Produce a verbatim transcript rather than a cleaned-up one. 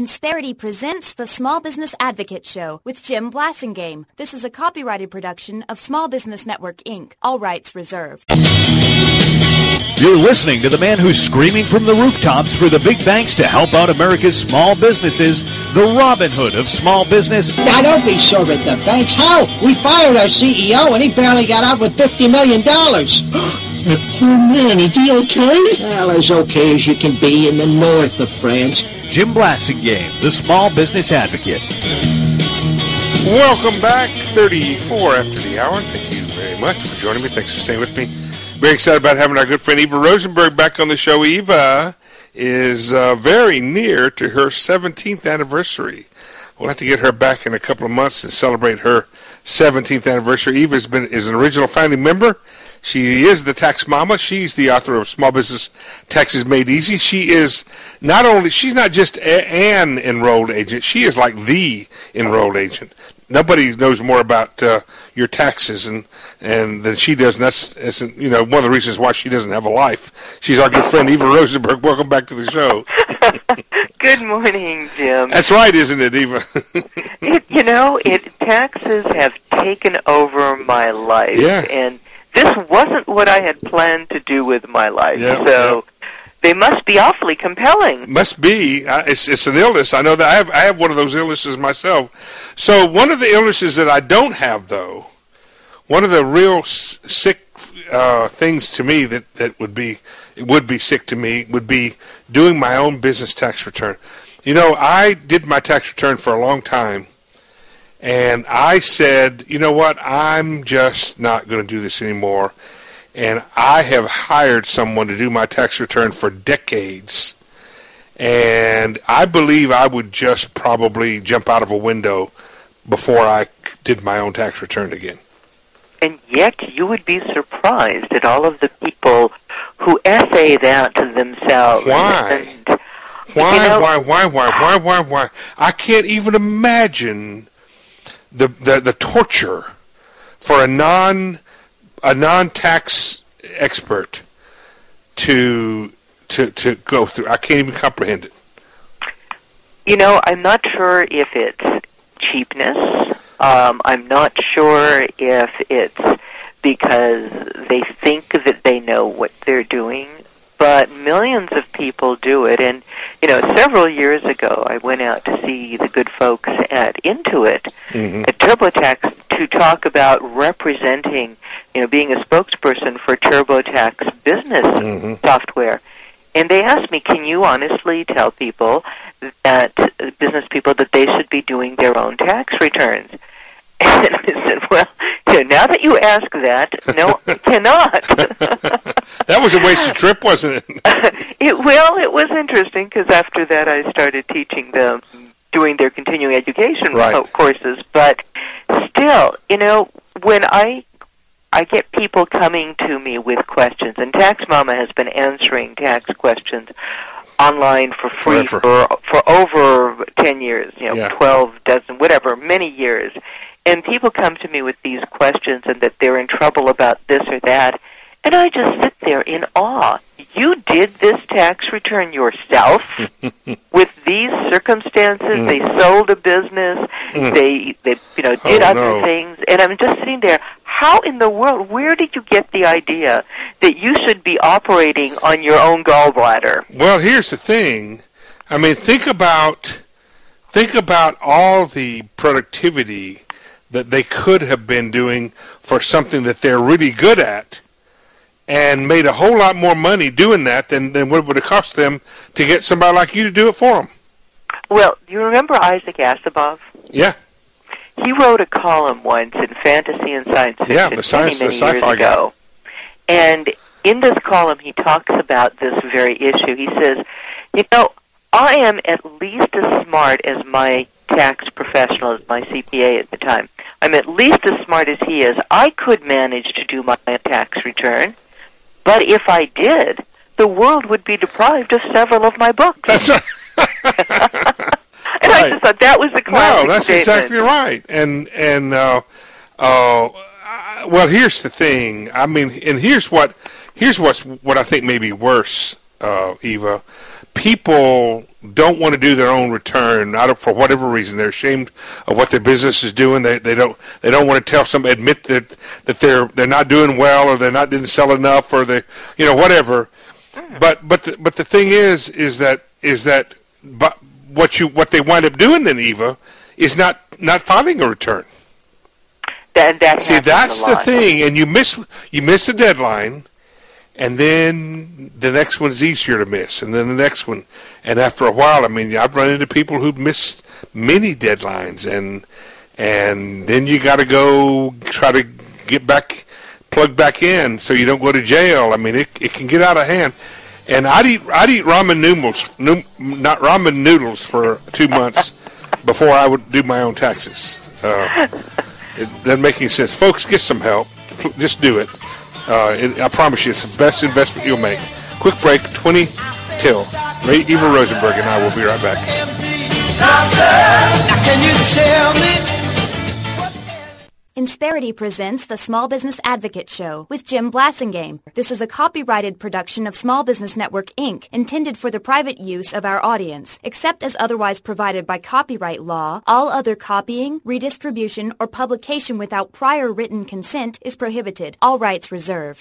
Insperity presents the Small Business Advocate Show with Jim Blasingame. This is a copyrighted production of Small Business Network, Incorporated. All rights reserved. You're listening to the man who's screaming from the rooftops for the big banks to help out America's small businesses, the Robin Hood of small business. Now, don't be sore at the banks. Hell, we fired our C E O and he barely got out with fifty million dollars. That poor man, is he okay? Well, as okay as you can be in the north of France. Jim Blasingame, the Small Business Advocate. Welcome back, thirty-four after the hour. Thank you very much for joining me. Thanks for staying with me. Very excited about having our good friend Eva Rosenberg back on the show. Eva is uh, very near to her seventeenth anniversary. We'll have to get her back in a couple of months to celebrate her seventeenth anniversary. Eva has been is an original founding member. She is the tax mama. She's the author of Small Business Taxes Made Easy. She is not only, she's not just a, an enrolled agent. She is like the enrolled agent. Nobody knows more about uh, your taxes and, and than she does. And that's, that's, you know, one of the reasons why she doesn't have a life. She's our good friend, Eva Rosenberg. Welcome back to the show. Good morning, Jim. That's right, isn't it, Eva? it, you know, it taxes have taken over my life. Yeah. And this wasn't what I had planned to do with my life. Yeah, so yeah. They must be awfully compelling. Must be. Uh, it's, it's an illness. I know that I have, I have one of those illnesses myself. So one of the illnesses that I don't have, though, one of the real s- sick uh, things to me that, that would be it would be sick to me would be doing my own business tax return. You know, I did my tax return for a long time, and I said, you know what, I'm just not going to do this anymore. And I have hired someone to do my tax return for decades. And I believe I would just probably jump out of a window before I did my own tax return again. And yet you would be surprised at all of the people who essay that to themselves. Why? And, why, you know, why, why, why, why, why, why? I can't even imagine the the, the torture for a non a non-tax expert to to to go through. I can't even comprehend it. You know, I'm not sure if it's cheapness. Um, I'm not sure if it's because they think that they know what they're doing, but millions of people do it. And, you know, several years ago, I went out to see the good folks at Intuit, mm-hmm. at TurboTax, to talk about representing, you know, being a spokesperson for TurboTax business mm-hmm. software. And they asked me, can you honestly tell people that, uh, business people, that they should be doing their own tax returns? And I said, well, you know, now that you ask that, no, I cannot. That was a wasted trip, wasn't it? it well, it was interesting because after that I started teaching them, doing their continuing education right. courses. But still, you know, when I I get people coming to me with questions, and Tax Mama has been answering tax questions online for free Forever. for for over ten years, you know, yeah. twelve dozen, whatever, many years. And people come to me with these questions and that they're in trouble about this or that, and I just sit there in awe. You did this tax return yourself with these circumstances. Mm. They sold a business. Mm. They, they, you know, did oh, other no. things. And I'm just sitting there. How in the world? Where did you get the idea that you should be operating on your own gallbladder? Well, here's the thing. I mean, think about think about all the productivity that they could have been doing for something that they're really good at, and made a whole lot more money doing that than, than what it would have cost them to get somebody like you to do it for them. Well, do you remember Isaac Asimov? Yeah. He wrote a column once in Fantasy and Science Fiction yeah, the science, many, many the sci-fi years ago. Guy. And in this column, he talks about this very issue. He says, you know, I am at least as smart as my tax professional, as my C P A at the time. I'm at least as smart as he is. I could manage to do my tax return, but if I did, the world would be deprived of several of my books. That's right. And right. I just thought that was the classic No, that's statement. exactly right. And and uh, uh, well, here's the thing. I mean, and here's what here's what's what I think may be worse, uh, Eva. people don't want to do their own return, out of, for whatever reason. They're ashamed of what their business is doing. They they don't they don't want to tell some admit that that they're they're not doing well, or they're not didn't sell enough, or they you know whatever. But but the, but the thing is is that is that but what you what they wind up doing then, Eva, is not not filing a return. That, that See, that's a the lot. thing, and you miss you miss the deadline. And then the next one's easier to miss, and then the next one. And after a while, I mean, I've run into people who've missed many deadlines, and and then you got to go try to get back, plug back in, so you don't go to jail. I mean, it it can get out of hand. And I'd eat I'd eat ramen noodles, no, not ramen noodles for two months before I would do my own taxes. Uh, it doesn't make any sense, folks. Get some help. Just do it. Uh, it, I promise you, it's the best investment you'll make. Quick break, twenty till. Ray, Eva Rosenberg and I will be right back. Insperity presents the Small Business Advocate Show with Jim Blasingame. This is a copyrighted production of Small Business Network, Incorporated, intended for the private use of our audience. Except as otherwise provided by copyright law, all other copying, redistribution, or publication without prior written consent is prohibited. All rights reserved.